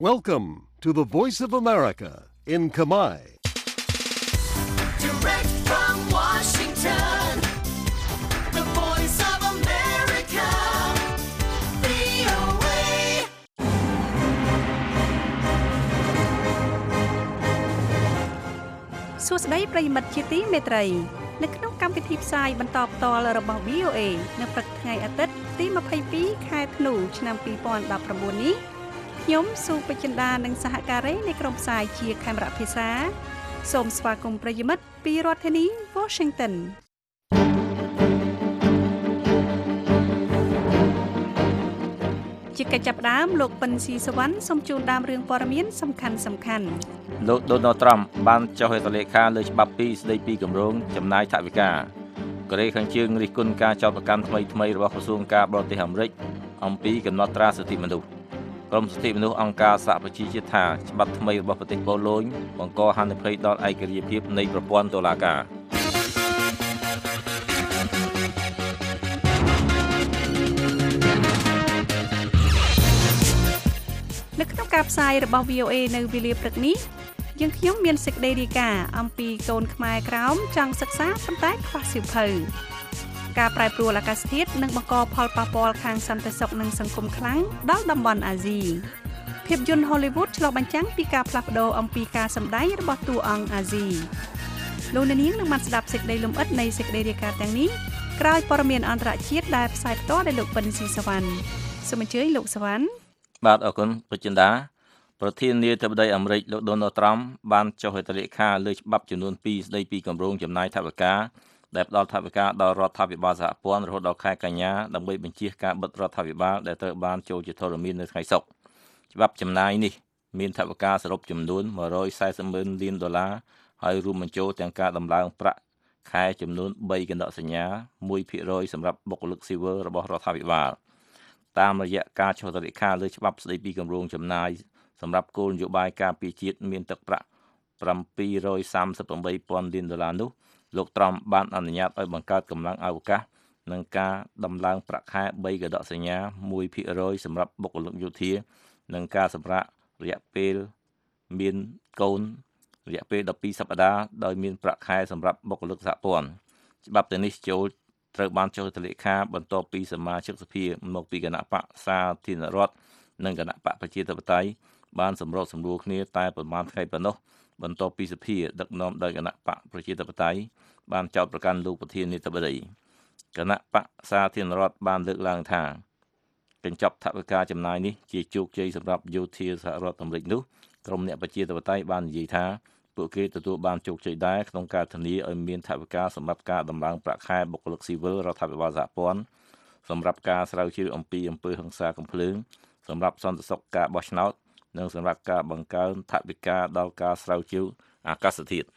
Welcome to the Voice of America in Khmer. Direct from Washington, the Voice of America, VOA. សួស្តីប្រិយមិត្តជាទីមេត្រីនៅក្នុងកម្មវិធីផ្សាយបន្តផ្ទាល់របស់ VOA នៅព្រឹកថ្ងៃអាទិត្យទី22ខែធ្នូឆ្នាំ2019នេះខ្ញុំស៊ូពេជ្ជន្តានិងសហការីនៃក្រុមផ្សាយជាខេមរៈភាសាសូមស្វាគមន៍ប្រិយមិត្តពីរដ្ឋធានី Washington ជាកិច្ចចាប់ផ្ដើមលោកពិនស៊ីសវណ្ណសូមជូនដើមរឿងព័ត៌មានសំខាន់លោក Donald Trump បានចុះហត្ថលេខាលើច្បាប់2ស្តីពីគម្រោងចំណាយថវិកាកូរ៉េខាងជើងរិះគន់ការចោទប្រកាន់ថ្មីៗរបស់ក្រសួងការបរទេសអាមេរិកអំពីកំណត់ត្រាសិទ្ធិមនុស្សក្រមសិទ្ធិមនុស្សអង្គការសហប្រជាជាតិថាច្បាប់ថ្មីរបស់ប្រទេសប៉ូឡូញបង្កហានិភ័យដល់ឯករាជ្យភាពនៃប្រព័ន្ធតុលាការនៅក្នុងការផ្សាយរបស់ VOA នៅវេលាព្រឹកនេះយើងខ្ញុំមានសេចក្តីរាយការណ៍អំពីកូនខ្មែរក្រោមចង់សិក្សាប៉ុន្តែខ្វះសៀវភៅការប្រែប្រួលអាកាសធាតុនិងបង្កផលប៉ះពាល់ខាងសន្តិសុខនិងសង្គមខ្លាំងដល់តំបន់អាស៊ីភាពយន្ត Hollywood ឆ្លុះបញ្ចាំងពីការផ្លាស់ប្ដូរអំពីការសម្ដែងរបស់តួអង្គអាស៊ីលោកអ្នកនាងនឹងបានស្ដាប់សេចក្តីលម្អិតនៃសេចក្តីរាយការណ៍ទាំងនេះក្រោយព័ត៌មានអន្តរជាតិដែលផ្សាយផ្ទាល់ដោយលោកពិនស៊ីសវណ្ណសូមអញ្ជើញលោកសវណ្ណបាទអរគុណពេជ្ជន្តាប្រធានាធិបតីអាមេរិកលោក Donald Trump បានចុះហត្ថលេខាលើច្បាប់ចំនួន2ស្តីពីគម្រោងចំណាយថវិកាដែលផ្ដល់ថវិកាដល់រដ្ឋាភិបាលសហព័ន្ធរហូតដល់ខែកញ្ញាដើម្បីបញ្ជៀសការបិទរដ្ឋាភិបាលដែលត្រូវបានចូលជាធរមាននៅថ្ងៃសុក្រច្បាប់ចំណាយនេះមានថវិកាសរុបចំនួន$140,000 លានហើយរួមបញ្ចូលទាំងការដំឡើងប្រាក់ខែចំនួន3កណ្ដកសញ្ញា 1% សម្រាប់បុគ្គលិកស៊ីវិលរបស់រដ្ឋាភិបាលតាមរយៈការចុះហត្ថលេខាលើច្បាប់ស្តីពីគម្រោងចំណាយសម្រាប់គោលនយោបាយការពារជាតិមានទឹកប្រាក់$738,000 លាននោះលោកត្រុំបានអនុញ្ញាតឲ្យបង្កើតកម្លាំងអវកាសនិងការដំឡើងប្រាក់ខែ3កណ្ដកសញ្ញា 1% សម្រាប់បុគ្គលិកយោធានិងការសម្រាករយៈពេលមានកូនរយៈពេល12សប្តាហ៍ដោយមានប្រាក់ខែសម្រាប់បុគ្គលិកសហព័ន្ធច្បាប់ទាំងនេះចូលត្រូវបានចុះហត្ថលេខាបន្ទាប់ពីសមាជិកសភាមកពីគណៈបកសាធារណរដ្ឋនិងគណៈបកប្រជាធិបតេយ្យបានសម្របសម្រួលគ្នាតែប្រមាណថ្ងៃប៉ុណ្ណោះបន្ទាប់ពីសភាដឹកនាំដោយគណៈបកប្រជាធិបតេយ្យបានចោទប្រកាន់លោកប្រធានាធិបតីគណៈបកសាធារណរដ្ឋបានលើកឡើងថាកញ្ចប់ថវិកាចំណាយនេះជាជោគជ័យសម្រាប់យោធាសហរដ្ឋអាមេរិកនោះក្រុមអ្នកប្រជាធិបតេយ្យបាននិយាយថាពួកគេទទួលបានជោគជ័យដែរក្នុងការធានាឲ្យមានថវិកាសម្រាប់ការដំឡើងប្រាក់ខែបុគ្គលិកស៊ីវិលរដ្ឋាភិបាលសហព័ន្ធសម្រាប់ការស្រាវជ្រាវអំពីអំពើហិង្សាកំភ្លើងសម្រាប់សន្តិសុខការបោះឆ្នោតនិងសម្រាប់ការបង្កើនថវិកាដល់ការស្រាវជ្រាវអាកាសធាតុ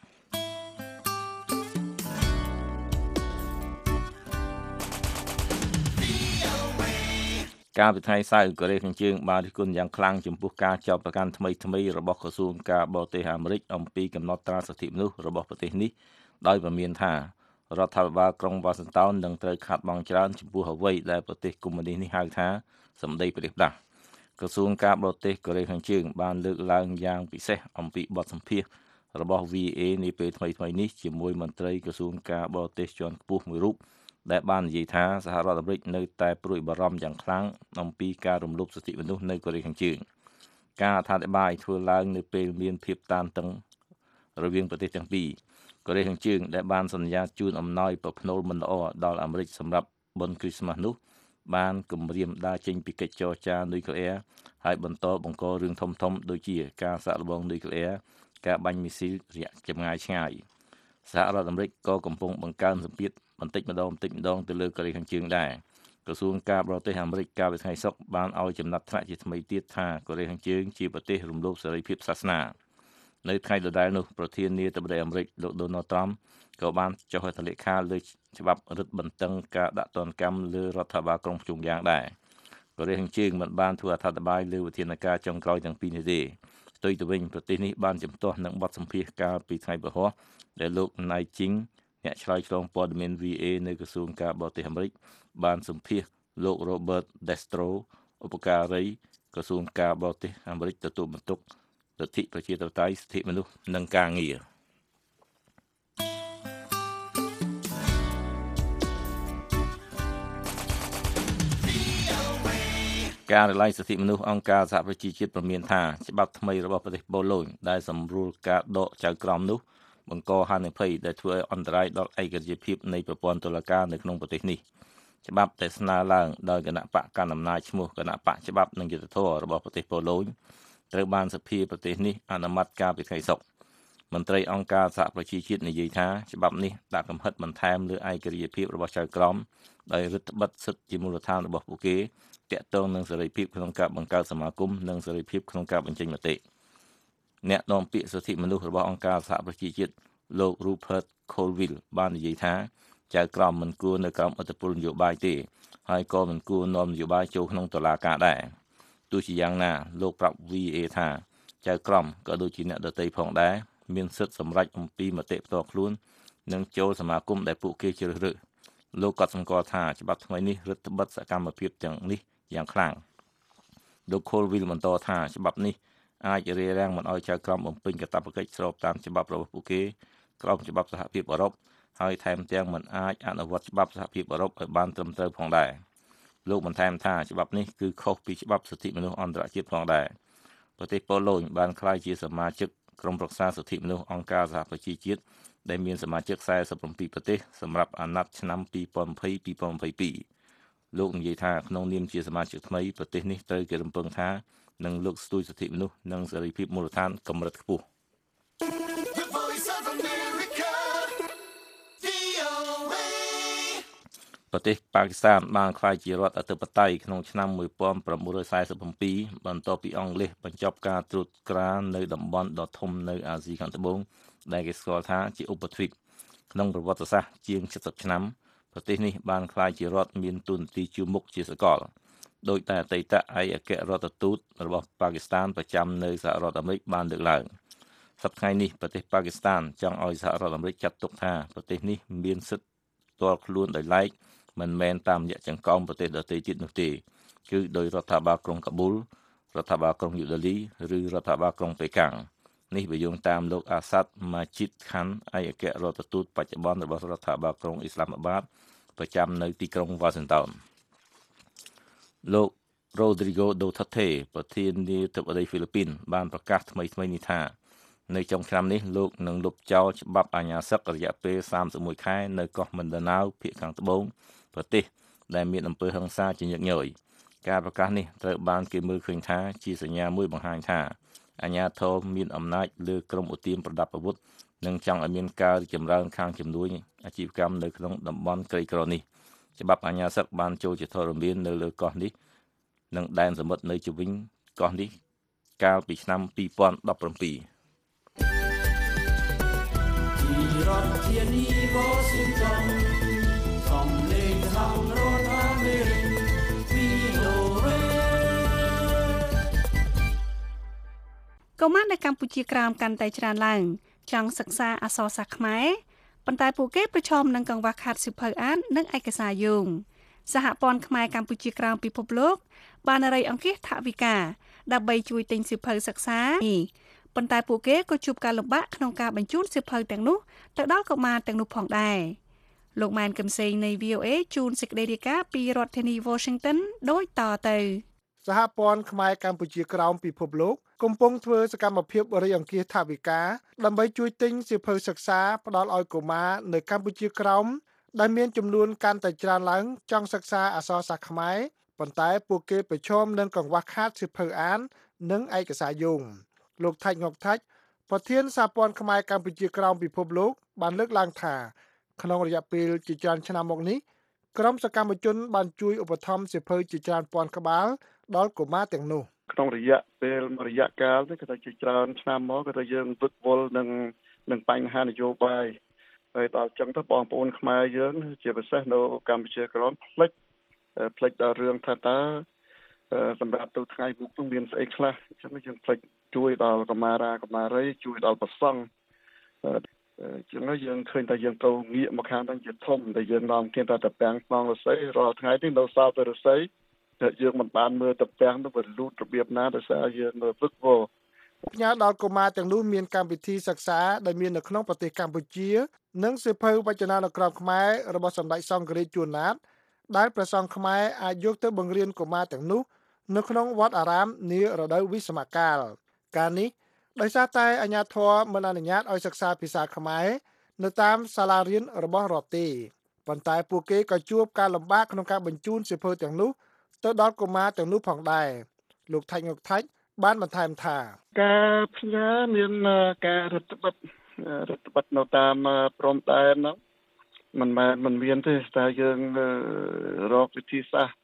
ការពិធីសៅរ៍កូរ៉េខាងជើងបានរិះគន់យ៉ាងខ្លាំងចំពោះការចោទប្រកាន់ថ្មីរបស់ក្រសួងការបរទេសអាមេរិកអំពីកំណត់ត្រាសិទ្ធិមនុស្សរបស់ប្រទេសនេះដោយប្រមានថារដ្ឋាភិបាលក្រុងវ៉ាស៊ីនតោននឹងត្រូវខាត់បងច្រើនចំពោះអ្វីដែលប្រទេសកុម្មុយនីសនេះហៅថាសម្ដីផ្ដេសផ្ដាសក្រសួងការបរទេសកូរ៉េខាងជើងបានលើកឡើងយ៉ាងពិសេសអំពីបទសម្ភាសន៍របស់ VA នាពេលថ្មីនេះជាមួយមន្ត្រីក្រសួងការបរទេសជាន់ខ្ពស់មួយរូបដែលបាននិយាយថាសហរដ្ឋអាមេរិកនៅតែព្រួយបារម្ភយ៉ាងខ្លាំងអំពីការរំលោភសិទ្ធិមនុស្សនៅកូរ៉េខាងជើងការអត្ថាធិប្បាយធ្វើឡើងនៅពេលមានភាពតានតឹងរវាងប្រទេសទាំងពីរកូរ៉េខាងជើងដែលបានសន្យាជូនអំណោយប្រផ្នូលមិនល្អដល់អាមេរិកសម្រាប់បុណ្យគ្រីស្មាស់នោះបានគម្រាមដើរចេញពីកិច្ចចរចានុយក្លេអ៊ែរហើយបន្តបង្ករឿងធំៗដូចជាការសាកល្បងនុយក្លេអ៊ែរការបាញ់មីស៊ីលរយៈចម្ងាយឆ្ងាយសហរដ្ឋអាមេរិកក៏កំពុងបង្កើនសម្ពាធបន្តិចម្ដងទៅលើកូរ៉េខាងជើងដែរក្រសួងការបរទេសអាមេរិកកាលពីថ្ងៃសុក្របានឲ្យចំណាត់ថ្នាក់ជាថ្មីទៀតថាកូរ៉េខាងជើងជាប្រទេសរំលោភសេរីភាពសាសនានៅថ្ងៃដដែលនោះប្រធានាធិបតីអាមេរិកលោក Donald Trump ក៏បានចុះហត្ថលេខាលើច្បាប់រឹតបន្តឹងការដាក់ទណ្ឌកម្មលើរដ្ឋាភិបាលក្រុងភ្យុំយ៉ាងដែរកូរ៉េខាងជើងមិនបានធ្វើអត្ថាធិប្បាយលើវិធានការចុងក្រោយទាំងពីរនេះទេផ្ទុយទៅវិញប្រទេសនេះបានជំទាស់នឹងបទសម្ភាសន៍កាលពីថ្ងៃពហុដែលលោកណៃជីងអ្នកឆ្លើយឆ្លងព័ត៌មាន VA នៅក្រសួងការបរទេសអាមេរិកបានសម្ភាសន៍លោក Robert Destro ឧបការីក្រសួងការបរទេសអាមេរិកទទួលបន្ទុកលទ្ធិប្រជាធិបតេយ្យសិទ្ធិមនុស្សនិងការងារការរំលាយសិទ្ធិមនុស្សអង្គការសហប្រជាជាតិប្រមានថាច្បាប់ថ្មីរបស់ប្រទេសប៉ូឡូញដែលសម្រួលការដកចៅក្រមនោះបង្កហានិភ័យដែលធ្វើឲ្យអន្តរាយដល់ឯករាជ្យភាពនៃប្រព័ន្ធតុលាការនៅក្នុងប្រទេសនេះច្បាប់ដែលស្នើឡើងដោយគណៈបកកណ្ដាលអំណាចឈ្មោះគណៈបកច្បាប់និងយុត្តិធម៌របស់ប្រទេសប៉ូឡូញត្រូវបានសភាប្រទេសនេះអនុម័តកាលពីថ្ងៃសុក្រមន្ត្រីអង្គការសហប្រជាជាតិនិយាយថាច្បាប់នេះដាក់កំហិតបន្ថែមលើឯករាជ្យភាពរបស់ចៅក្រមដោយរឹតបន្តឹងសិទ្ធិជាមូលដ្ឋានរបស់ពួកគេទាក់ទងនឹងសេរីភាពក្នុងការបង្កើតសមាគមនិងសេរីភាពក្នុងការបញ្ចេញមតិអ្នកនាំពាក្យសិទ្ធិមនុស្សរបស់អង្គការសហប្រជាជាតិលោក Rupert Colville បាននិយាយថាចៅក្រមមិនគួរនៅក្រោមឥទ្ធិពលនយោបាយទេហើយក៏មិនគួរនាំនយោបាយចូលក្នុងតុលាការដែរទោះជាយ៉ាងណាលោកប្រាប់ VA ថាចៅក្រមក៏ដូចជាអ្នកដទៃផងដែរមានសិទ្ធិសម្រេចអំពីមតិផ្ទាល់ខ្លួននិងចូលសមាគមដែលពួកគេជ្រើសរើសលោកក៏សម្គាល់ថាច្បាប់ថ្មីនេះរឹតបន្តឹងសកម្មភាពទាំងនេះយ៉ាងខ្លាំងលោក Colville បន្តថាច្បាប់នេះអាចរារាំងមិនឲ្យចៅក្រមបំពេញកាតព្វកិច្ចស្របតាមច្បាប់របស់ពួកគេក្រោមច្បាប់សហភាពអឺរ៉ុបហើយថែមទាំងមិនអាចអនុវត្តច្បាប់សហភាពអឺរ៉ុបឲ្យបានត្រឹមត្រូវផងដែរលោកបន្ថែមថាច្បាប់នេះគឺខុសពីច្បាប់សិទ្ធិមនុស្សអន្តរជាតិផងដែរប្រទេសប៉ូឡូញបានក្លាយជាសមាជិកក្រុមប្រឹក្សាសិទ្ធិមនុស្សអង្គការសហប្រជាជាតិដែលមានសមាជិក47ប្រទេសសម្រាប់អាណត្តិឆ្នាំ2020-2022លោកនិយាយថាក្នុងនាមជាសមាជិកថ្មីប្រទេសនេះត្រូវគេរំពឹងថានឹងលើកស្ទួយសិទ្ធិមនុស្សនិងសេរីភាពមូលដ្ឋានកម្រិតខ្ពស់ប្រទេសប៉ាគីស្ថានបានក្លាយជារដ្ឋអធិបតេយ្យក្នុងឆ្នាំ1947បន្ទាប់ពីអង់គ្លេសបញ្ចប់ការត្រួតត្រានៅតំបន់ដ៏ធំនៅអាស៊ីខាងត្បូងដែលគេស្គាល់ថាជាឧបទ្វីបក្នុងប្រវត្តិសាស្ត្រជាង70ឆ្នាំប្រទេសនេះបានក្លាយជារដ្ឋមានតួនាទីជាមុខជាសកលដោយតែអតីតឯកអគ្គរដ្ឋទូតរបស់ប៉ាគីស្ថានប្រចាំនៅសហរដ្ឋអាមេរិកបានលើកឡើងសប្តាហ៍នេះប្រទេសប៉ាគីស្ថានចង់ឲ្យសហរដ្ឋអាមេរិកចាត់ទុកថាប្រទេសនេះមានសិទ្ធិផ្ទាល់ខ្លួនដោយឡែកមិនមែនតាមរយៈចង្កោមប្រទេសដទៃទៀតនោះទេគឺដោយរដ្ឋាភិបាលក្រុងកាប៊ូលរដ្ឋាភិបាលក្រុងញូដេលីឬរដ្ឋាភិបាលក្រុងប៉េកាំងនេះបើយោងតាមលោកអាសាត់ម៉ាជីតខាន់ឯកអគ្គរដ្ឋទូតបច្ចុប្បន្នរបស់រដ្ឋាភិបាលក្រុងអ៊ីស្លាមាបាតប្រចាំនៅទីក្រុងវ៉ាស៊ីនតោនលោក Rodrigo Duterte ប្រធានាធិបតីហ្វីលីពីនបានប្រកាសថ្មីនេះថានៅចុងឆ្នាំនេះលោកនឹងលុបចោលច្បាប់អាញាសឹករយៈពេល31ខែនៅកោះមិនដាណាវភាគខាងត្បូងប្រទេសដែលមានអំពើហិង្សាជាញឹកញយការប្រកាសនេះត្រូវបានគេមើលឃើញថាជាសញ្ញាមួយបង្ហាញថាអាញាធរមានអំណាចលើក្រុមឧទាមប្រដាប់អាវុធនិងចង់ឲ្យមានការរីកចម្រើនខាងជំនួយអាជីវកម្មនៅក្នុងតំបន់ក្រីក្រនេះច្បាប់អាញាសឹកបានចូលជាធរមាននៅលើកោះនេះនិងដែនសមុទ្រនៅជុំវិញកោះនេះកាលពីឆ្នាំ2017 រដ្ឋធានី Washington សំឡេងសហរដ្ឋអាមេរិក VOA កុមារនៅកម្ពុជាក្រោមកាន់តែច្រើនឡើងចង់សិក្សាអក្សរសាស្ត្រខ្មែរប៉ុន្តែពួកគេប្រឈមនឹងកង្វះខាតសៀវភៅអាននិងឯកសារយោងសហព័ន្ធខ្មែរកម្ពុជាក្រោមពិភពលោកបានរៃអង្គាសថវិកាដើម្បីជួយទិញសៀវភៅសិក្សានេះប៉ុន្តែពួកគេក៏ជួបការលំបាកក្នុងការបញ្ជូនសៀវភៅទាំងនោះទៅដល់កុមារទាំងនោះផងដែរលោកម៉ែនកឹមសេងនៃ VOA ជូនសេចក្តីរាយការណ៍ពីរដ្ឋធានី Washington ដូចតទៅសហព័ន្ធខ្មែរកម្ពុជាក្រោមពិភពលោកកំពុងធ្វើសកម្មភាពរៃអង្គាសថវិកាដើម្បីជួយទិញសៀវភៅសិក្សាផ្ដល់ឲ្យកុមារនៅកម្ពុជាក្រោមដែលមានចំនួនកាន់តែច្រើនឡើងចង់សិក្សាអក្សរសាស្ត្រខ្មែរប៉ុន្តែពួកគេប្រឈមនឹងកង្វះខាតសៀវភៅអាននិងឯកសារយោងលោកថាច់ងុកថាច់ប្រធានសហព័ន្ធខ្មែរកម្ពុជាក្រោមពិភពលោកបានលើកឡើងថាក្នុងរយៈពេលជាច្រើនឆ្នាំមកនេះក្រុមសកម្មជនបានជួយឧបត្ថម្ភសៀវភៅជាច្រើនពាន់ក្បាលដល់កុមារទាំងនោះក្នុងរយៈពេលរយៈកាលនេះក៏ទៅជាច្រើនឆ្នាំមកក៏ទៅយើងវិកវល់នឹងបញ្ហានយោបាយហើយដល់ចឹងទៅបងប្អូនខ្មែរយើងជាពិសេសនៅកម្ពុជាក្រោមផ្លិចដល់រឿងថាតើសម្រាប់ទៅថ្ងៃមុខនោះមានស្អីខ្លះអញ្ចឹងយើងផ្លិចជួយដល់កុមារីជួយដល់ប្រសង់ចឹងយើងឃើញថាយើងទៅងាកមកខាងហ្នឹងជាធំតែយើងនាំគ្នាតែពាំងខ្នងរស័យរាល់ថ្ងៃនេះនៅសល់ទៅរស័យតែយើងមិនបានមើលតំពាំងទៅវាលូតរបៀបណាដោយសារយើងវឹកវរផ្ញើដល់កុមារទាំងនោះមានកម្មវិធីសិក្សាដែលមាននៅក្នុងប្រទេសកម្ពុជានិងសៀវភៅវចនានុក្រមខ្មែររបស់សម្ដេចសង្ឃរាជជួនណាតដែលព្រះសង្ឃខ្មែរអាចយកទៅបង្រៀនកុមារទាំងនោះនៅក្នុងវត្តអារាមនារដូវវិស្សមកាលកាលនេះដោយសារតែអាជ្ញាធរមិនអនុញ្ញាតឲ្យសិក្សាភាសាខ្មែរនៅតាមសាលារៀនរបស់រដ្ឋទេប៉ុន្តែពួកគេក៏ជួបការលំបាកក្នុងការបញ្ជូនសៀវភៅទាំងនោះទៅដល់កុមារទាំងនោះផងដែរលោកថៃងុកថៃបានបន្ថែមថាការផ្ញើមានការរដ្ឋបတ်នៅតាមព្រំដែនហ្នឹងមិនមានទេតែយើងរកវិធីសាស្ត្រ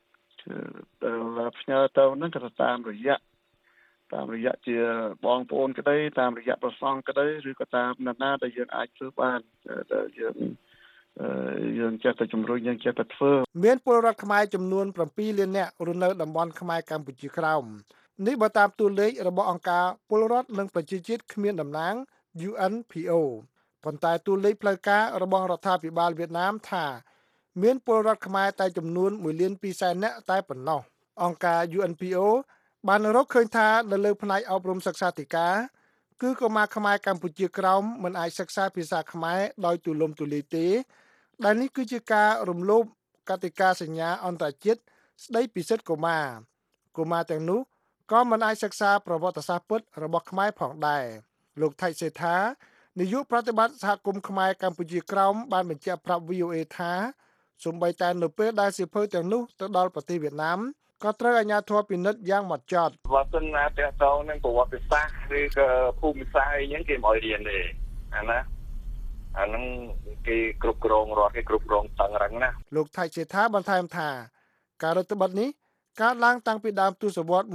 ផ្ញើទៅហ្នឹងក៏តាមរយៈជាបងប្អូនក្តីតាមរយៈប្រសង់ក្តីឬក៏តាមអ្នកណាដែលយើងអាចធ្វើបានដែលយើងចេះតែជំរុញយើងចេះតែធ្វើមានពលរដ្ឋខ្មែរចំនួន7លាននាក់រស់នៅតំបន់ខ្មែរកម្ពុជាក្រោមនេះបើតាមតួលេខរបស់អង្គការពលរដ្ឋនិងប្រជាជាតិគ្មានតំណាង UNPO ប៉ុន្តែតួលេខផ្លូវការរបស់រដ្ឋាភិបាលវៀតណាមថាមានពលរដ្ឋខ្មែរតែចំនួន1លាន2សែននាក់តែប៉ុណ្ណោះអង្គការ UNPO បានរកឃើញថានៅលើផ្នែកអប់រំសិក្សាធិការគឺកុមារខ្មែរកម្ពុជាក្រោមមិនអាចសិក្សាភាសាខ្មែរដោយទូលំទូលាយទេដែលនេះគឺជាការរំលោភកតិកាសញ្ញាអន្តរជាតិស្តីពីសិទ្ធិកុមារទាំងនោះក៏មិនអាចសិក្សាប្រវត្តិសាស្ត្រពិតរបស់ខ្មែរផងដែរលោកថៃសេដ្ឋានាយកប្រតិបត្តិសហគមន៍ខ្មែរកម្ពុជាក្រោមបានបញ្ជាក់ប្រាប់ VOA ថាសូម្បីតែនៅពេលដែលសៀវភៅទាំងនោះទៅដល់ប្រទេសវៀតណាមក៏ត្រូវអាជ្ញាធរពិនិត្យយ៉ាងហ្មត់ចត់បើសិនណាតើតោនឹងប្រវត្តិសាស្ត្រឬក៏ភូមិសាស្ត្រអីហ្នឹងគេមិនឲ្យរៀនទេអាហ្នឹងគេគ្រប់គ្រងរដ្ឋគេគ្រប់គ្រងតឹងរឹងណាលោកថៃសេដ្ឋាបន្ថែមថាការរដ្ឋបတ်នេះកើតឡើងតាំងពីដើមទសវត្សរ៍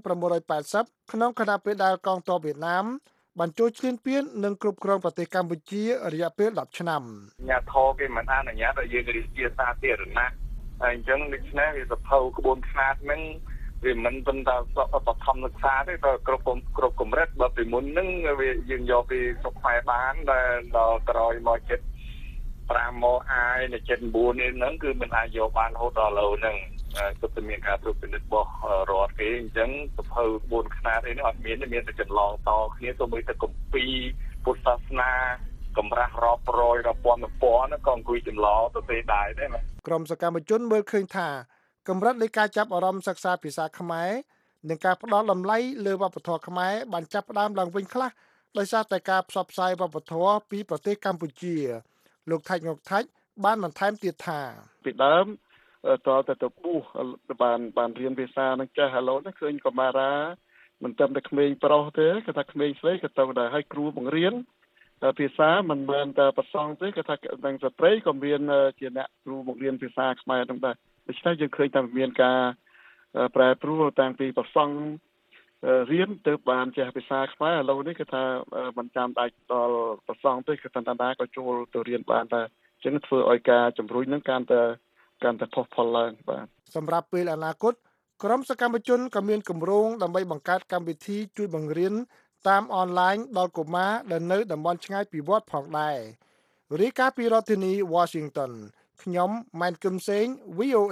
1980ក្នុងខណៈពេលដែលកងទ័ពវៀតណាមបានចូលឈ្លានពាននិងគ្រប់គ្រងប្រទេសកម្ពុជារយៈពេល10ឆ្នាំអាជ្ញាធរគេមិនអនុញ្ញាតឲ្យយើងរៀនជាសាធារណៈហើយអញ្ចឹងដូច្នេះវាសភៅក្បួនខ្នាតហ្នឹងវាមិនប៉ុន្តែបឋមសិក្សាទេក៏គ្រប់កម្រិតបើពីមុនហ្នឹងវាយើងយកពីសុខខ្មែរបានដែលដល់ក្រោយមកចិត្ត5មកអាយនៅចិត្ត9នេះហ្នឹងគឺមិនអាចយកបានរហូតដល់ឥឡូវហ្នឹងគឺតែមានការត្រួតពិនិត្យរបស់រដ្ឋគេអញ្ចឹងសភៅក្បួនខ្នាតអីនេះអត់មានតែចន្លងតគ្នាទៅបីតែគម្ពីរពុទ្ធសាសនាកម្រាស់រាប់រយរាប់ពាន់ក៏អង្គុយចម្លងទៅទេដែរណាក្រុមសកម្មជនមើលឃើញថាកម្រិតនៃការចាប់អារម្មណ៍សិក្សាភាសាខ្មែរនិងការផ្ដល់តម្លៃលើវប្បធម៌ខ្មែរបានចាប់ផ្ដើមឡើងវិញខ្លះដោយសារតែការផ្សព្វផ្សាយវប្បធម៌ពីប្រទេសកម្ពុជាលោកថៃងុកថៃបានបន្ថែមទៀតថាពីដើមតើទៅប៊ូបានរៀនភាសានឹងចេះឥឡូវនេះឃើញកុមារាមិនត្រឹមតែក្មេងប្រុសទេគេថាក្មេងស្រីក៏ទៅដែរឲ្យគ្រូបង្រៀនភាសាមិនមែនតែប្រសង់ទេគេថាទាំងស្ត្រីក៏មានជាអ្នកគ្រូបង្រៀនភាសាខ្មែរហ្នឹងដែរដូច្នេះយើងឃើញថាមានការប្រែប្រួលតាំងពីប្រសង់រៀនទៅបានចេះភាសាខ្មែរឥឡូវនេះគេថាមិនចាំបាច់ដល់ប្រសង់ទេគេថាតាក៏ចូលទៅរៀនបានតែអញ្ចឹងធ្វើឲ្យការជំរុញហ្នឹងកាន់តែផុសផុលឡើងបាទសម្រាប់ពេលអនាគតក្រុមសកម្មជនក៏មានគម្រោងដើម្បីបង្កើតកម្មវិធីជួយបង្រៀនតាមអនឡាញដល់កុមារដែលនៅតំបន់ឆ្ងាយពីវត្តផងដែររាយការណ៍ពីរដ្ឋធានី Washington ខ្ញុំម៉ែនគឹមសេង VOA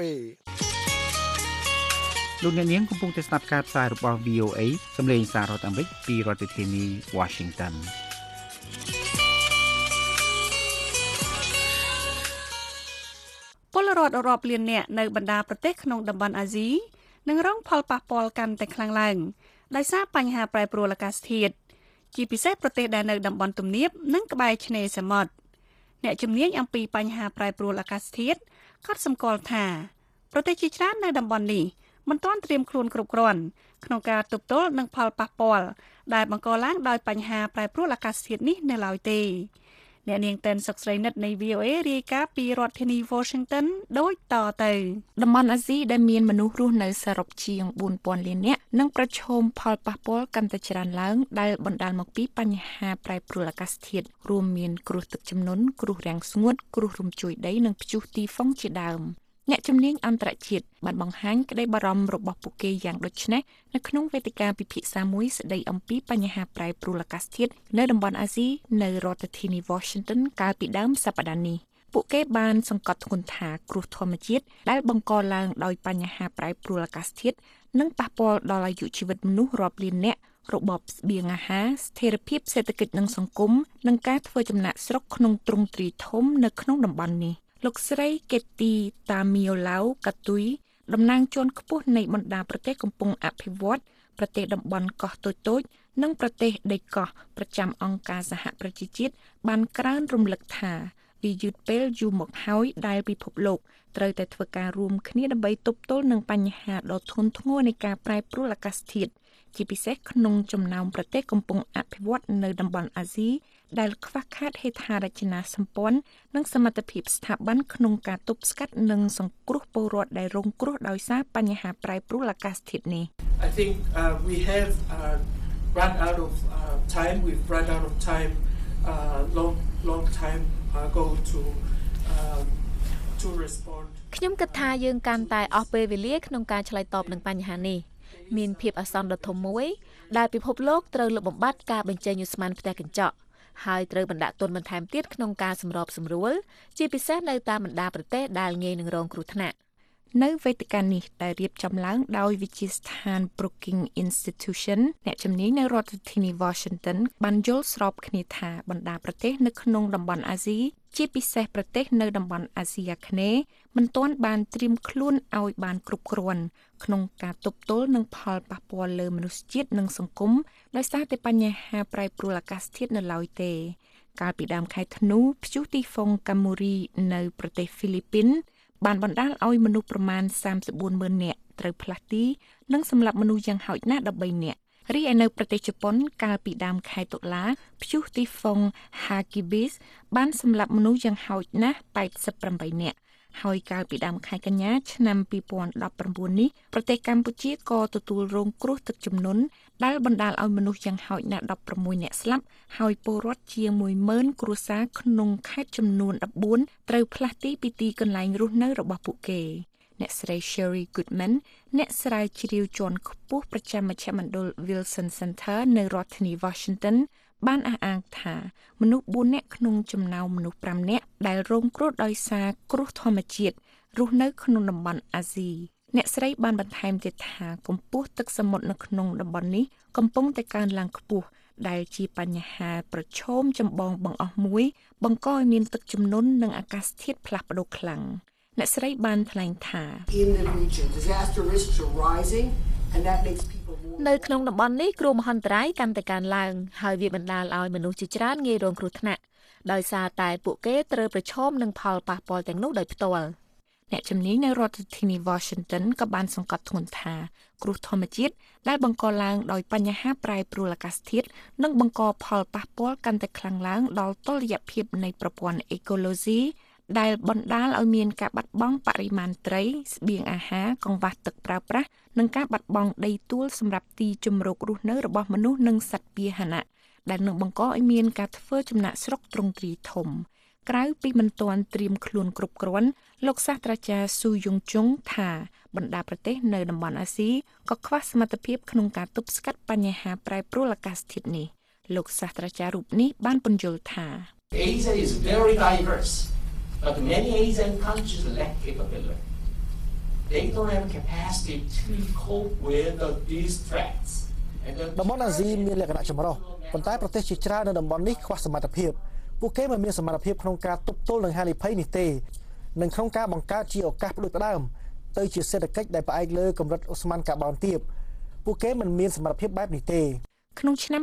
លោកអ្នកនាងកំពុងតែស្ដាប់ការផ្សាយរបស់ VOA សម្លេងសាររដ្ឋអាមេរិកពីរដ្ឋធានី Washington ពលរដ្ឋរាប់លាននាក់នៅបណ្ដាប្រទេសក្នុងតំបន់អាស៊ីនឹងរងផលប៉ះពាល់កាន់តែខ្លាំងឡើងដោយសារបញ្ហាប្រែប្រួលអាកាសធាតុជាពិសេសប្រទេសដែលនៅតំបន់ទំនាបនិងក្បែរឆ្នេរសមុទ្រអ្នកជំនាញអំពីបញ្ហាប្រែប្រួលអាកាសធាតុក៏សម្គាល់ថាប្រទេសជាច្រើននៅតំបន់នេះមិនទាន់ត្រៀមខ្លួនគ្រប់គ្រាន់ក្នុងការទប់ទល់នឹងផលប៉ះពាល់ដែលបង្កឡើងដោយបញ្ហាប្រែប្រួលអាកាសធាតុនេះនៅឡើយទេអ្នកនាងតែនសុកស្រីនិតនៃ VOA រាយការណ៍ពីរដ្ឋធានី Washington ដូចតទៅតំបន់អាស៊ីដែលមានមនុស្សរស់នៅសរុបជាង 4,000 លាននាក់នឹងប្រឈមផលប៉ះពាល់កាន់តែច្រើនឡើងដែលបណ្ដាលមកពីបញ្ហាប្រែប្រួលអាកាសធាតុរួមមានគ្រោះទឹកជំនន់គ្រោះរាំងស្ងួតគ្រោះរំជួយដីនិងព្យុះទីហ្វុងជាដើមអ្នកជំនាញអន្តរជាតិបានបង្ហាញក្តីបារម្ភរបស់ពួកគេយ៉ាងដូចនេះនៅក្នុងវេទិកាពិភាក្សាមួយស្តីអំពីបញ្ហាប្រែប្រួលអាកាសធាតុនៅតំបន់អាស៊ីនៅរដ្ឋធានី Washington កាលពីដើមសប្តាហ៍នេះពួកគេបានសង្កត់ធ្ងន់ថាគ្រោះធម្មជាតិដែលបង្កឡើងដោយបញ្ហាប្រែប្រួលអាកាសធាតុនិងប៉ះពាល់ដល់អាយុជីវិតមនុស្សរាប់លាននាក់របបស្បៀងអាហារស្ថិរភាពសេដ្ឋកិច្ចនិងសង្គមនិងការធ្វើចំណាកស្រុកក្នុងទ្រង់ទ្រាយធំនៅក្នុងតំបន់នេះលោកស្រីកេទីតាមីអូឡៅកាទុយតំណាងជាន់ខ្ពស់នៃបណ្ដាប្រទេសកំពុងអភិវឌ្ឍប្រទេសតំបន់កោះតូចៗនិងប្រទេសដីកោះប្រចាំអង្គការសហប្រជាជាតិបានក្រើនរំលឹកថាវាយឺតពេលយូរមកហើយដែលពិភពលោកត្រូវតែធ្វើការរួមគ្នាដើម្បីទប់ទល់នឹងបញ្ហាដ៏ធ្ងន់ធ្ងរនៃការប្រែប្រួលអាកាសធាតុជាពិសេសក្នុងចំណោមប្រទេសកំពុងអភិវឌ្ឍនៅតំបន់អាស៊ីដែលខ្វះខាតហេដ្ឋារចនាសម្ព័ន្ធនិងសមត្ថភាពស្ថាប័នក្នុងការទប់ស្កាត់និងសង្គ្រោះពលរដ្ឋដែលរងគ្រោះដោយសារបញ្ហាប្រែប្រួលអាកាសធាតុនេះ I think we have run out of time. We've run out of time long time ago to respond. ខ្ញុំគិតថាយើងកាន់តែអស់ពេលវេលាក្នុងការឆ្លើយតបនឹងបញ្ហានេះមានភាពអាសន្នដ៏ធំមួយដែលពិភពលោកត្រូវលុបបំបាត់ការបញ្ចេញឧស្ម័នផ្ទះកញ្ចក់ហើយត្រូវបណ្ដាក់ទុនបន្ថែមទៀតក្នុងការសម្របសម្រួលជាពិសេសនៅតាមបណ្ដាប្រទេសដែលងាយនឹងរងគ្រោះថ្នាក់នៅវេទិកានេះដែលរៀបចំឡើងដោយវិទ្យាស្ថាន Brookings Institution អ្នកជំនាញនៅរដ្ឋធានី Washington បានយល់ស្របគ្នាថាបណ្ដាប្រទេសនៅក្នុងតំបន់អាស៊ីជាពិសេសប្រទេសនៅតំបន់អាស៊ីអាគ្នេយ៍មិនទាន់បានត្រៀមខ្លួនឲ្យបានគ្រប់គ្រាន់ក្នុងការទប់ទល់នឹងផលប៉ះពាល់លើមនុស្សជាតិនិងសង្គមដោយសារតែបញ្ហាប្រែប្រួលអាកាសធាតុនៅឡើយទេកាលពីដើមខែធ្នូព្យុះទីហ្វុងកាមូរីនៅប្រទេសហ្វីលីពីនបានបណ្ដាលឲ្យមនុស្សប្រមាណ 34,000 នាក់ត្រូវផ្លាស់ទីនិងសម្លាប់មនុស្សយ៉ាងហោចណាស់ 13 នាក់រីឯនៅប្រទេសជប៉ុនកាលពីដើមខែតុលាព្យុះទីហ្វុង Hagibis បានសម្លាប់មនុស្សយ៉ាងហោចណាស់ 88 នាក់ហើយកាលពីដើមខែកញ្ញាឆ្នាំ 2019 នេះប្រទេសកម្ពុជាក៏ទទួលរងគ្រោះទឹកជំនន់ដែលបណ្ដាលឲ្យមនុស្សយ៉ាងហោចណាស់ 16 នាក់ស្លាប់ហើយពលរដ្ឋជាង 10,000 គ្រួសារក្នុងខេត្តចំនួន 14 ត្រូវផ្លាស់ទីពីទីកន្លែងរស់នៅរបស់ពួកគេអ្នកស្រី Sherry Goodman អ្នកស្រាវជ្រាវជាន់ខ្ពស់ប្រចាំមជ្ឈមណ្ឌល Wilson Center នៅរដ្ឋធានី Washington បានអះអាងថាមនុស្ស 4 នាក់ក្នុងចំណោមមនុស្ស 5 នាក់ដែលរងគ្រោះដោយសារគ្រោះធម្មជាតិរស់នៅក្នុងតំបន់អាស៊ីអ្នកស្រីបានបន្ថែមទៀតថាកម្ពស់ទឹកសមុទ្រនៅក្នុងតំបន់នេះកំពុងតែកើនឡើងខ្ពស់ដែលជាបញ្ហាប្រឈមចម្បងបង្អស់មួយបង្កឲ្យមានទឹកជំនន់និងអាកាសធាតុផ្លាស់ប្ដូរខ្លាំងអ្នកស្រីបានថ្លែងថានៅក្នុងតំបន់នេះគ្រោះមហន្តរាយកាន់តែកើនឡើងហើយវាបណ្ដាលឲ្យមនុស្សជាច្រើនងាយរងគ្រោះថ្នាក់ដោយសារតែពួកគេត្រូវប្រឈមនឹងផលប៉ះពាល់ទាំងនោះដោយផ្ទាល់អ្នកជំនាញនៅរដ្ឋធានី Washington ក៏បានសង្កត់ធ្ងន់ថាគ្រោះធម្មជាតិដែលបង្កឡើងដោយបញ្ហាប្រែប្រួលអាកាសធាតុនឹងបង្កផលប៉ះពាល់កាន់តែខ្លាំងឡើងដល់តុល្យភាពនៃប្រព័ន្ធអេកូឡូស៊ីដែលបណ្ដាលឲ្យមានការបាត់បង់បរិមាណត្រីស្បៀងអាហារកង្វះទឹកប្រើប្រាស់និងការបាត់បង់ដីទួលសម្រាប់ទីជម្រករស់នៅរបស់មនុស្សនិងសត្វពាហនៈដែលនឹងបង្កឲ្យមានការធ្វើចំណាកស្រុកទ្រង់ទ្រាយធំក្រៅពីមិនទាន់ត្រៀមខ្លួនគ្រប់គ្រាន់លោកសាស្ត្រាចារ្យស៊ូយុងជុងថាបណ្ដាប្រទេសនៅតំបន់អាស៊ីក៏ខ្វះសមត្ថភាពក្នុងការទប់ស្កាត់បញ្ហាប្រែប្រួលអាកាសធាតុនេះលោកសាស្ត្រាចារ្យរូបនេះបានពន្យល់ថា Asia is very diverse but many Asian countries lack capability they don't have capacity to cope with these threats តំបន់អាស៊ីមានលក្ខណៈចម្រុះប៉ុន្តែប្រទេសជាច្រើននៅតំបន់នេះខ្វះសមត្ថភាពពួកគេមិនមានសមត្ថភាពក្នុងការទប់ទល់នឹងហានិភ័យនេះទេនិងក្នុងការបង្កើតជាឱកាសផ្ដួចផ្ដើមទៅជាសេដ្ឋកិច្ចដែលផ្អែកលើកម្រិតអូស្មန်កាបូនទាបពួកគេមិនមានសមត្ថភាពបែបនេះទេក្នុងឆ្នាំ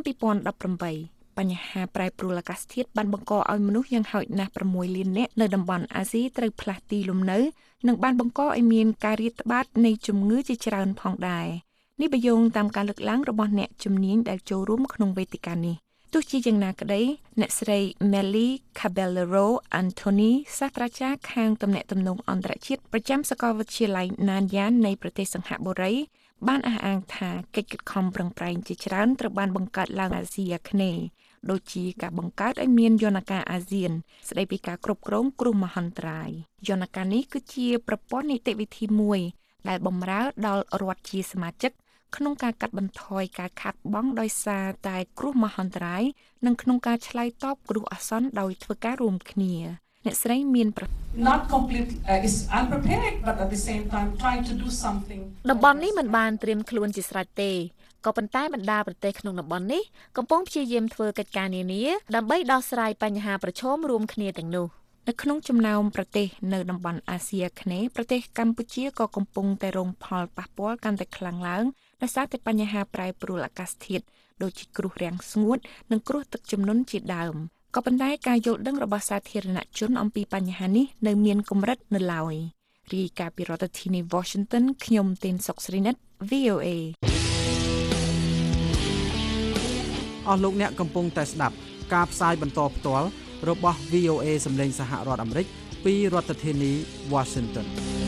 2018 បញ្ហាប្រែប្រួលអាកាសធាតុបានបង្កឲ្យមនុស្សយ៉ាងហោចណាស់ 6 លាននាក់នៅតំបន់អាស៊ីត្រូវផ្លាស់ទីលំនៅនិងបានបង្កឲ្យមានការរាតត្បាតនៃជំងឺជាច្រើនផងដែរនេះបញ្យងតាមការលើកឡើងរបស់អ្នកជំនាញដែលចូលរួមក្នុងវេទិកានេះទោះជាយ៉ាងណាក្តីអ្នកស្រី Melly Caballero Anthony សាស្ត្រាចារ្យខាងទំនាក់ទំនងអន្តរជាតិប្រចាំសាកលវិទ្យាល័យ Nanyang នៃប្រទេសសិង្ហបុរីបានអះអាងថាកិច្ចខិតខំប្រឹងប្រែងជាច្រើនត្រូវបានបង្កើតឡើងអាស៊ីអាគ្នេយ៍ដូចជាការបង្កើតឲ្យមានយន្តការអាស៊ានស្ដីពីការគ្រប់គ្រងគ្រោះមហន្តរាយយន្តការនេះគឺជាប្រព័ន្ធនីតិវិធីមួយដែលបម្រើដល់រដ្ឋជាសមាជិកក្នុងការកាត់បន្ថយការខាតបង់ដោយសារតែគ្រោះមហន្តរាយនិងក្នុងការឆ្លើយតបគ្រោះអាសន្នដោយធ្វើការរួមគ្នាអ្នកស្រីមាន not completely is unprepared but at the same time trying to do something តំបន់នេះមិនបានត្រៀមខ្លួនជាស្រេចទេក៏ប៉ុន្តែបណ្ដាប្រទេសក្នុងតំបន់នេះកំពុងព្យាយាមធ្វើកិច្ចការនានាដើម្បីដោះស្រាយបញ្ហាប្រឈមរួមគ្នាទាំងនោះនៅក្នុងចំណោមប្រទេសនៅតំបន់អាស៊ីអាគ្នេយ៍ប្រទេសកម្ពុជាក៏កំពុងតែរងផលប៉ះពាល់កាន់តែខ្លាំងឡើងដោយសារតែបញ្ហាប្រែប្រួលអាកាសធាតុដូចជាគ្រោះរាំងស្ងួតនិងគ្រោះទឹកជំនន់ជាដើមក៏ប៉ុន្តែការយល់ដឹងរបស់សាធារណជនអំពីបញ្ហានេះនៅមានកម្រិតនៅឡើយរាយការណ៍ពីរដ្ឋធានី Washington ខ្ញុំទេនសុកស្រីនិត VOA អស់លោកអ្នកកំពុងតែស្ដាប់ការផ្សាយបន្តផ្ទាល់របស់ VOA សម្លេងសហរដ្ឋអាមេរិកពីរដ្ឋធានី Washington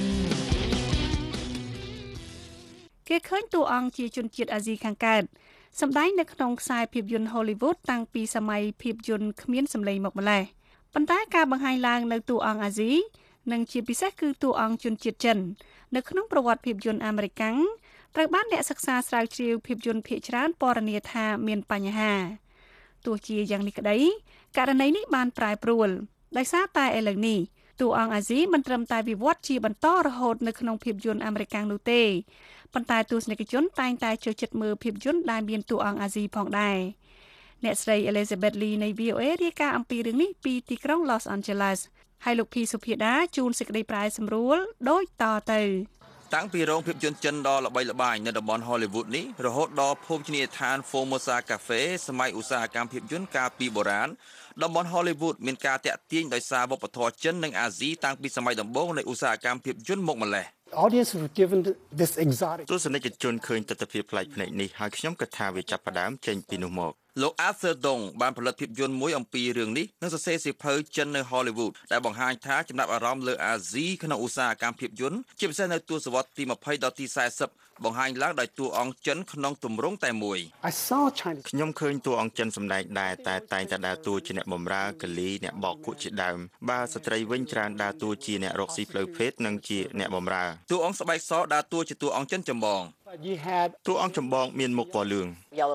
គេឃើញតួអង្គជាជនជាតិអាស៊ីខាងកើតសម្ដែងនៅក្នុងខ្សែភាពយន្ត Hollywood តាំងពីសម័យភាពយន្តគ្មានសម្លេងមកម្លេះប៉ុន្តែការបង្ហាញឡើងនៅតួអង្គអាស៊ីនិងជាពិសេសគឺតួអង្គជនជាតិចិននៅក្នុងប្រវត្តិភាពយន្តអាមេរិកត្រូវបានអ្នកសិក្សាស្រាវជ្រាវភាពយន្តភាគច្រើនពណ៌នាថាមានបញ្ហាទោះជាយ៉ាងនេះក្តីករណីនេះបានប្រែប្រួលដោយសារតែឥឡូវនេះតួអង្គអាស៊ីមិនត្រឹមតែវិវត្តជាបន្តរហូតនៅក្នុងភាពយន្តអាមេរិកនោះទេប៉ុន្តែទស្សនិកជនតែងតែចូលចិត្តមើលភាពយន្តដែលមានតួអង្គអាស៊ីផងដែរអ្នកស្រី Elizabeth Lee នៃ VOA រាយការណ៍អំពីរឿងនេះពីទីក្រុង Los Angeles ហើយលោកភីសុភាដាជួនសេចក្តីប្រាយសម្រួលដូចតទៅតាំងពីរោងភាពយន្តចិនដ៏ល្បីល្បាញនៅតំបន់ Hollywood នេះរហូតដល់ភោជនីយដ្ឋាន Formosa Cafe សម័យឧស្សាហកម្មភាពយន្តកាលពីបុរាណតំបន់ Hollywood មានការតាក់ទាញដោយសារវប្បធម៌ចិននិងអាស៊ីតាំងពីសម័យដំបូងនៃឧស្សាហកម្មភាពយន្តម្កម្ល៉េះ Audience were given this exotic ទស្សនិកជនឃើញទស្សនវិជ្ជាប្លែកភ្នែកនេះហើយខ្ញុំគិតថាវាចាប់ផ្ដើមចេញពីនោះមកលោក Arthur Dong បានផលិតភាពយន្តមួយអំពីរឿងនេះនិងសរសេរសៀវភៅចិននៅ Hollywood ដែលបង្ហាញថាចំណាប់អារម្មណ៍លើអាស៊ីក្នុងឧស្សាហកម្មភាពយន្តជាពិសេសនៅទសវត្សរ៍ទី20ដល់ទី40បង្ហាញឡើងដោយតួអង្គចិនក្នុងទម្រង់តែមួយខ្ញុំឃើញតួអង្គចិនសម្ដែងដែរតែតែងតែដើរតួជាអ្នកបម្រើកលីអ្នកបោកគក់ជាដើមបើស្ត្រីវិញច្រើនដើរតួជាអ្នករកស៊ីផ្លូវភេទនិងជាអ្នកបម្រើតួអង្គស្បែកសដើរតួជាតួអង្គចិនចម្បងតួអង្គចម្បងមានមុខពណ៌លឿង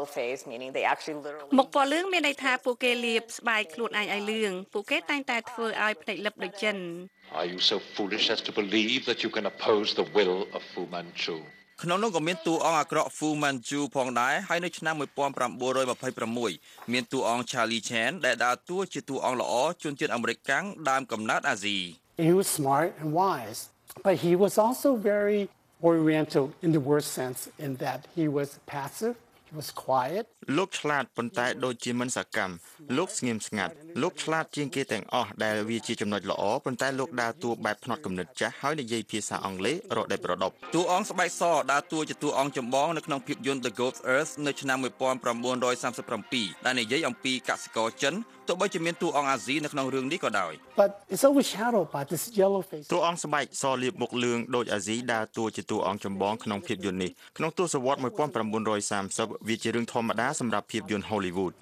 មុខពណ៌លឿងមានន័យថាពួកគេលាបស្បែកខ្លួនឯងឲ្យលឿងពួកគេតែងតែធ្វើឲ្យភ្នែកលឹបដូចចិន Are you so foolish as to believe that you can oppose the will of Fu Manchu ក្នុងនោះក៏មានតួអង្គអាក្រក់ Fu Manchu ផងដែរហើយនៅឆ្នាំ1926មានតួអង្គ Charlie Chan ដែលដើរតួជាតួអង្គល្អជនជាតិអាមេរិកកាំងដើមកំណើតអាស៊ី He was smart and wise but he was also very oriental in the worst sense in that he was passive he was quiet លោកឆ្លាតប៉ុន្តែដូចជាមិនសកម្មលោកស្ងៀមស្ងាត់លោកឆ្លាតជាងគេទាំងអស់ដែលវាជាចំណុចល្អប៉ុន្តែលោកដើរតួបែបផ្នត់គំនិតចាស់ហើយនិយាយភាសាអង់គ្លេសរដេបរដប់តួអង្គស្បែកសដើរតួជាតួអង្គចម្បងនៅក្នុងភាពយន្ត The Ghost Earth នៅឆ្នាំ1937ដែលនិយាយអំពីកសិករចិនទោះបីជាមានតួអង្គអាស៊ីនៅក្នុងរឿងនេះក៏ដោយ But it's overshadowed by this yellow face តួអង្គស្បែកសលាបមុខលឿងដូចអាស៊ីដើរតួជាតួអង្គចម្បងក្នុងភាពយន្តនេះក្នុងទសវត្សរ៍1930វាជារឿងធម្មតាសម្រាប់ភាពយន្ត Hollywood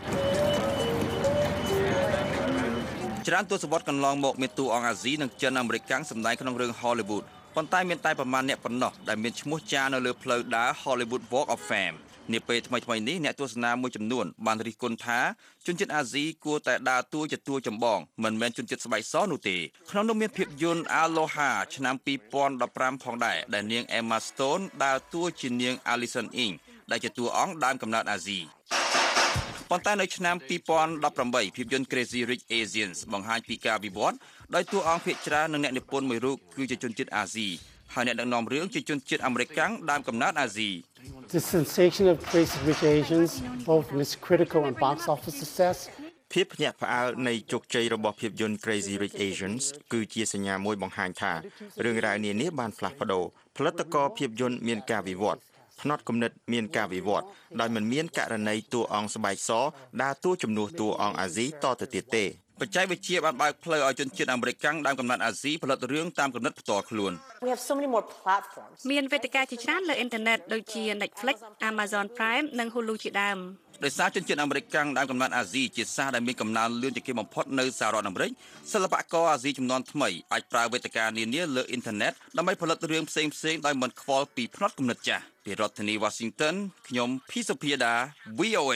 ច្រើនទសវត្សរ៍កន្លងមកមានតួអង្គអាស៊ីនិងចិនអាមេរិកកាំងសម្ដែងក្នុងរឿង Hollywood ប៉ុន្តែមានតែប្រមាណអ្នកប៉ុណ្ណោះដែលមានឈ្មោះចារនៅលើផ្លូវដើរ Hollywood Walk of Fame នាពេលថ្មីៗនេះអ្នកទស្សនាមួយចំនួនបានរិះគន់ថាជនជាតិអាស៊ីគួរតែដើរតួជាតួចម្បងមិនមែនជនជាតិស្បែកសនោះទេក្នុងនោះមានភាពយន្ត Aloha ឆ្នាំ2015ផងដែរដែលនាង Emma Stone ដើរតួជានាង Alison Ing ដែលជាតួអង្គដើមកំណើតអាស៊ីប៉ុន្តែនៅឆ្នាំ2018ភាពយន្ត Crazy Rich Asians បង្ហាញពីការវិវត្តដោយតួអង្គភាគច្រើននិងអ្នកនិពន្ធមួយរូបគឺជាជនជាតិអាស៊ីហើយអ្នកដឹកនាំរឿងជាជនជាតិអាមេរិកកាំងដើមកំណើតអាស៊ី The sensation of Crazy Rich Asians both in its critical and box office success ភាពភ្ញាក់ផ្អើលនៃជោគជ័យរបស់ភាពយន្ត Crazy Rich Asians គឺជាសញ្ញាមួយបង្ហាញថារឿងរ៉ាវនានាបានផ្លាស់ប្ដូរផលិតករភាពយន្តមានការវិវត្តផ្នត់គំនិតមានការវិវត្តដោយមិនមានករណីតួអង្គស្បែកសដើរតួជំនួសតួអង្គអាស៊ីតទៅទៀតទេបច្ចេកវិទ្យាបានបើកផ្លូវឲ្យជនជាតិអាមេរិកកាំងដើមកំណើតអាស៊ីផលិតរឿងតាមកំណត់ផ្ទាល់ខ្លួនមានវេទិកាជាច្រើនលើអ៊ីនធឺណិតដូចជា Netflix, Amazon Prime និង Hulu ជាដើមដោយសារជនជាតិអាមេរិកកាំងដើមកំណើតអាស៊ីជាសាសដែលមានកំណើនលឿនជាងគេបំផុតនៅសហរដ្ឋអាមេរិកសិល្បករអាស៊ីជំនាន់ថ្មីអាចប្រើវេទិកានានាលើអ៊ីនធឺណិតដើម្បីផលិតរឿងផ្សេងៗដោយមិនខ្វល់ពីផ្នត់គំនិតចាស់ពីរដ្ឋធានី Washington ខ្ញុំភីសុភាដា VOA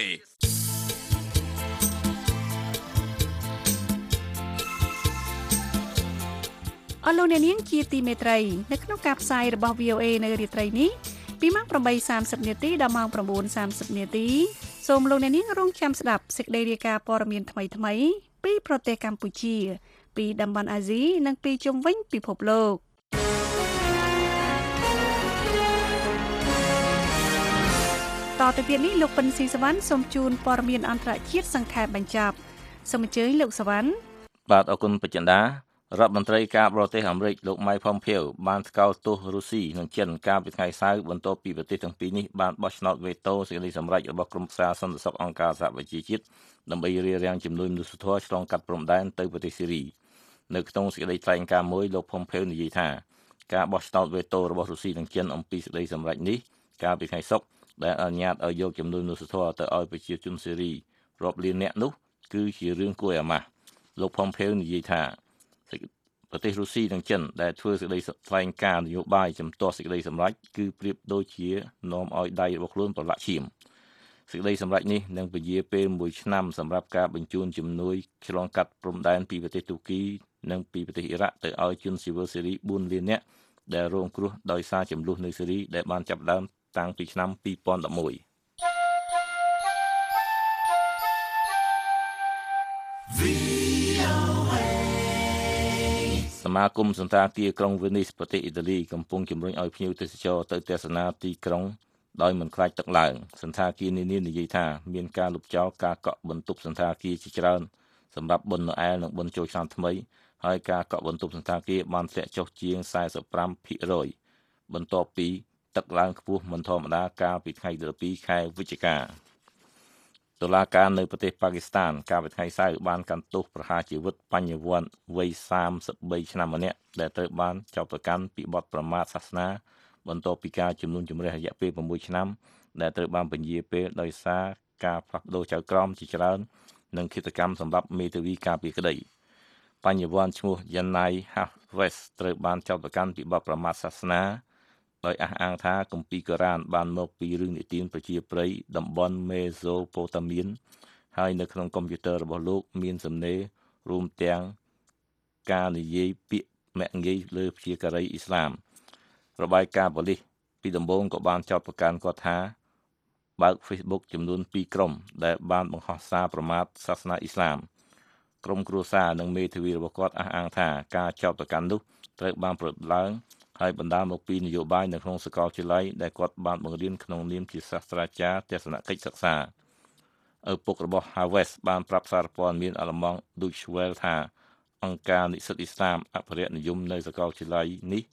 អស់លោកអ្នកនាងជាទីមេត្រីនៅក្នុងការផ្សាយរបស់ VOA នៅរាត្រីនេះពីម៉ោង 8:30 នាទីដល់ម៉ោង 9:30 នាទីសូមលោកអ្នកនាងរងចាំស្ដាប់សេចក្តីរាយការណ៍ព័ត៌មានថ្មីៗពីប្រទេសកម្ពុជាពីតំបន់អាស៊ីនិងពីជុំវិញពិភពលោកតទៅទៀតនេះលោកពិនស៊ីសវណ្ណសូមជូនព័ត៌មានអន្តរជាតិសង្ខេបបញ្ចប់សូមអញ្ជើញលោកសវណ្ណបាទអរគុណបច្ចុប្បន្នរដ្ឋមន្ត្រីការបរទេសអាមេរិកលោក Mike Pompeo បានថ្កោលទោសរុស្ស៊ីនិងចិនកាលពីថ្ងៃសៅរ៍បន្ទាប់ពីប្រទេសទាំងពីរនេះបានបោះឆ្នោតវេតូសេចក្តីសម្រេចរបស់ក្រុមប្រឹក្សាសន្តិសុខអង្គការសហប្រជាជាតិដើម្បីរារាំងជំនួយមនុស្សធម៌ឆ្លងកាត់ព្រំដែនទៅប្រទេសស៊ីរីនៅក្នុងសេចក្តីថ្លែងការណ៍មួយលោក Pompeo និយាយថាការបោះឆ្នោតវេតូរបស់រុស្ស៊ីនិងចិនអំពីសេចក្តីសម្រេចនេះកាលពីថ្ងៃសុក្រដែលអនុញ្ញាតឲ្យយកជំនួយមនុស្សធម៌ទៅឲ្យប្រជាជនស៊ីរីរាប់លានអ្នកនោះគឺជារឿងគួរឲ្យអាម៉ាស់លោក Pompeo និយាយថាប្រទេសរុស្ស៊ីនិងចិនដែលធ្វើសេចក្តីថ្លែងការណ៍នយោបាយជំទាស់សេចក្តីសម្រេចគឺប្រៀបដូចជានាំឲ្យដៃរបស់ខ្លួនប្រឡាក់ឈាមសេចក្តីសម្រេចនេះនឹងពជាពេល1ឆ្នាំសម្រាប់ការបញ្ជូនជំនួយឆ្លងកាត់ព្រំដែនពីប្រទេសទូគីនិងពីប្រទេសអ៊ីរ៉ាក់ទៅឲ្យជនស៊ីវិលស៊េរី4លាននាក់ដែលរងគ្រោះដោយសារចំនួននៅស៊េរីដែលបានចាប់ផ្ដើមតាំងពីឆ្នាំ2011សមាគមសន្តាគារក្រុងវេនីសប្រទេសអ៊ីតាលីកំពុងជំរុញឲ្យភ្ញៀវទេសចរទៅទស្សនាទីក្រុងដោយមិនខ្លាចទឹកឡើងសន្តាគារនានានិយាយថាមានការលុបចោលការកក់បន្ទប់សន្តាគារជាច្រើនសម្រាប់បុណ្យណូអែលនិងបុណ្យចូលឆ្នាំថ្មីហើយការកក់បន្ទប់សន្តាគារបានធ្លាក់ចុះជាង 45% បន្ទាប់ពីទឹកឡើងខ្ពស់មិនធម្មតាកាលពីថ្ងៃទី12ខែវិច្ឆិកាតុលាការនៅប្រទេសប៉ាគីស្ថានកាលពីថ្ងៃសៅរ៍បានកាន់ទោសប្រហារជីវិតបញ្ញវន្តវ័យ33ឆ្នាំម្នាក់ដែលត្រូវបានចោទប្រកាន់ពីបទប្រមាថសាសនាបន្ទាប់ពីការជំនុំជម្រះរយៈពេល6ឆ្នាំដែលត្រូវបានពន្យាពេលដោយសារការផ្លាស់ប្តូរចៅក្រមជាច្រើននិងឃាតកម្មសម្រាប់មេធាវីការពារក្តីបញ្ញវន្តឈ្មោះ Yanai Haves ត្រូវបានចោទប្រកាន់ពីបទប្រមាថសាសនាដោយអះអាងថាគម្ពីរកូរ៉ានបានមកពីរឿងនិទានប្រជាប្រិយតំបន់មេសូប៉ូតាមៀនហើយនៅក្នុងកុំព្យូទ័ររបស់លោកមានសំណេររួមទាំងការនិយាយពាក្យមាក់ងាយលើព្យាការីអ៊ីស្លាមរបាយការណ៍ប៉ូលីសពីដំបូងក៏បានចោទប្រកាន់គាត់ថាបើក Facebook ចំនួន2ក្រុមដែលបានបង្ហោះសារប្រមាថសាសនាអ៊ីស្លាមក្រុមគ្រួសារនិងមេធាវីរបស់គាត់អះអាងថាការចោទប្រកាន់នោះត្រូវបានប្រព្រឹត្តឡើងហើយបណ្ដាលមកពីនយោបាយនៅក្នុងសាកលវិទ្យាល័យដែលគាត់បានបង្រៀនក្នុងនាមជាសាស្ត្រាចារ្យទស្សនកិច្ចសិក្សាឪពុករបស់ Haves បានប្រាប់សារព័ត៌មានអាល្លឺម៉ង់ Deutsche Welle ថាអង្គការនិស្សិតអ៊ីស្លាមអភិរក្សនិយមនៅសាកលវិទ្យាល័យនេះ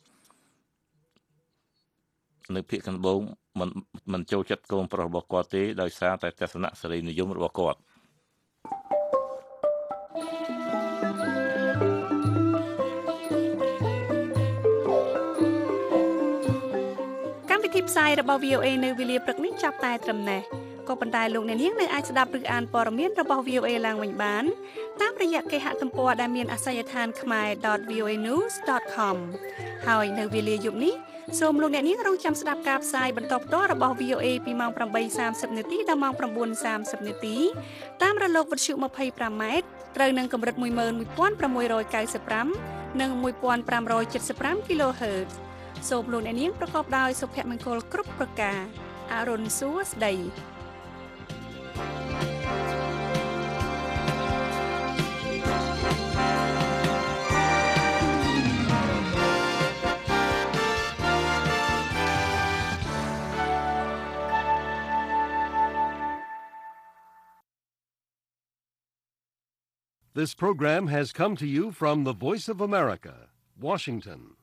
នៅភាគខាងត្បូងមិនចូលចិត្តកូនប្រុសរបស់គាត់ទេដោយសារតែទស្សនៈសេរីនិយមរបស់គាត់ផ្សាយរបស់ VOA នៅវេលាព្រឹកនេះចាប់តែត្រឹមនេះក៏ប៉ុន្តែលោកអ្នកនាងនៅអាចស្ដាប់ឬអានព័ត៌មានរបស់ VOA ឡើងវិញបានតាមរយៈគេហទំព័រដែលមានអាសយដ្ឋាន khmer.voanews.com ហើយនៅវេលាយប់នេះសូមលោកអ្នកនាងរងចាំស្ដាប់ការផ្សាយបន្តផ្ទាល់របស់ VOA ពីម៉ោង 8:30 នាទីដល់ម៉ោង 9:30 នាទីតាមរលកវិទ្យុ 25 ម៉ែត្រត្រូវនឹងកម្រិត 11695 និង 1575 kHzសូមលោកអ្នកនាងប្រកបដោយសុភមង្គលគ្រប់ប្រការអរុនសួស្តី This program has come to you from the Voice of America, Washington.